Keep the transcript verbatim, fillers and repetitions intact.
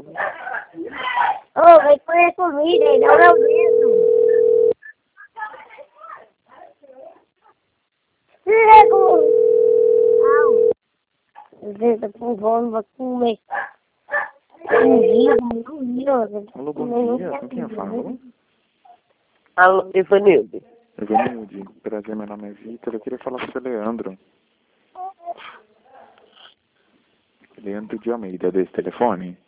Ô, oh, vai comer comida, ele não é o mesmo. Chego! Não. Você tá com fome, vai comer. Bom dia, bom dia. Alô, bom dia. Com quem eu falo? Alô, Ivanilde. Ivanilde, prazer, meu nome é Vitor. Eu queria falar com o seu Leandro. Leandro de Almeida, desse telefone?